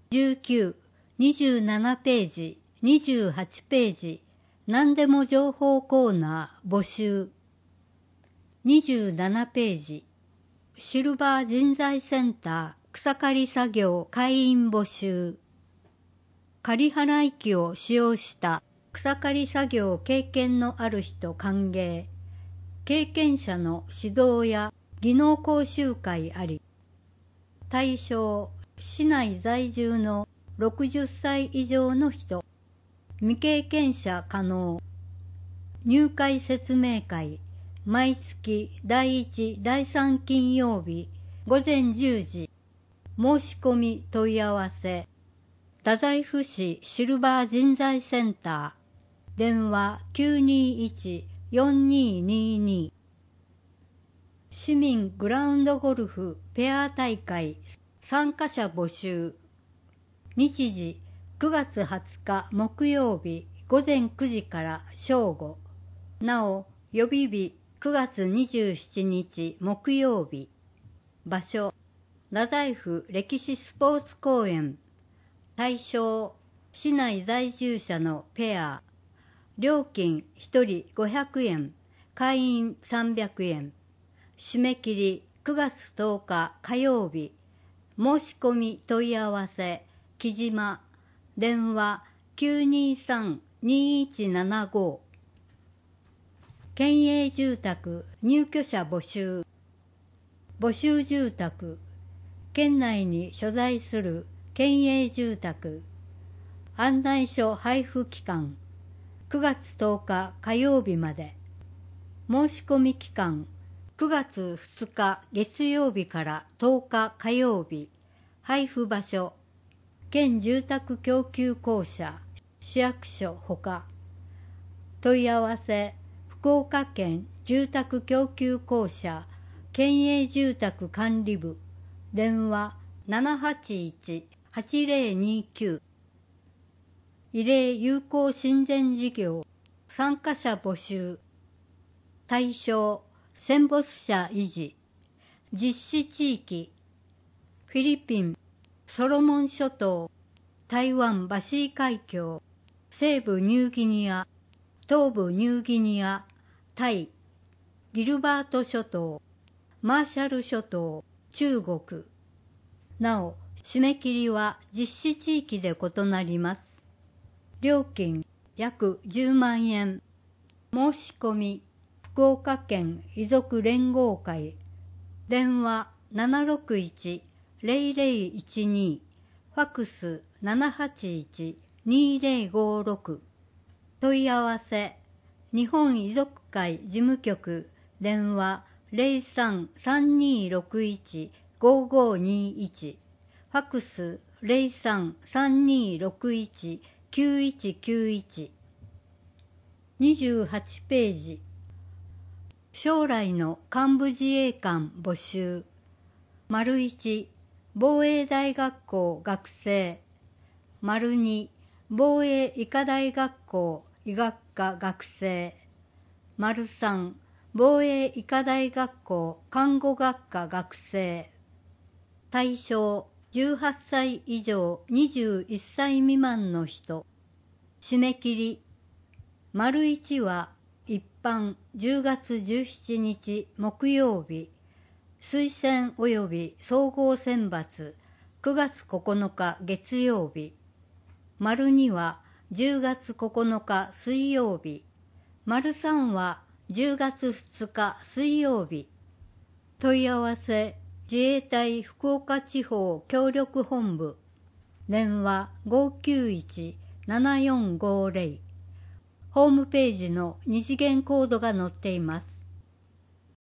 19、27ページ、28ページ、何でも情報コーナー募集。27ページ、シルバー人材センター草刈り作業会員募集。刈払機を使用した草刈り作業経験のある人歓迎。経験者の指導や技能講習会あり。対象、市内在住の60歳以上の人。未経験者可能。入会説明会、毎月第1、第3金曜日午前10時。申し込み問い合わせ。太宰府市シルバー人材センター。電話921-4222。市民グラウンドゴルフペア大会参加者募集。日時9月20日木曜日午前9時から正午。なお、予備日9月27日木曜日。場所、太宰府歴史スポーツ公園。対象、市内在住者のペア。料金1人500円、会員300円。締め切り9月10日火曜日。申し込み問い合わせ、木島。電話923-2175。県営住宅入居者募集。募集住宅。県内に所在する県営住宅。案内書配布期間。9月10日火曜日まで。申し込み期間。9月2日月曜日から10日火曜日。配布場所。県住宅供給公社、市役所ほか。問い合わせ。福岡県住宅供給公社県営住宅管理部。電話781-8029。慰霊有効親善事業参加者募集。対象、戦没者維持。実施地域、フィリピン、ソロモン諸島、台湾バシー海峡、西部ニューギニア、東部ニューギニア、タイ、ギルバート諸島、マーシャル諸島、中国。なお、締め切りは実施地域で異なります。料金約10万円。申し込み、福岡県遺族連合会。電話761-0012。ファックス781-2056。問い合わせ、日本遺族会事務局。電話03-3261-5521。ファックス03-3261-9191。28ページ。将来の幹部自衛官募集。1、防衛大学校学生。2、防衛医科大学校医学科学生。3、防衛医科大学校看護学科学生。対象、18歳以上21歳未満の人。締め切り。1は一般10月17日木曜日。推薦及び総合選抜9月9日月曜日。2は10月9日水曜日。3は10月2日水曜日。問い合わせ、自衛隊福岡地方協力本部。電話591-7450。ホームページの二次元コードが載っています。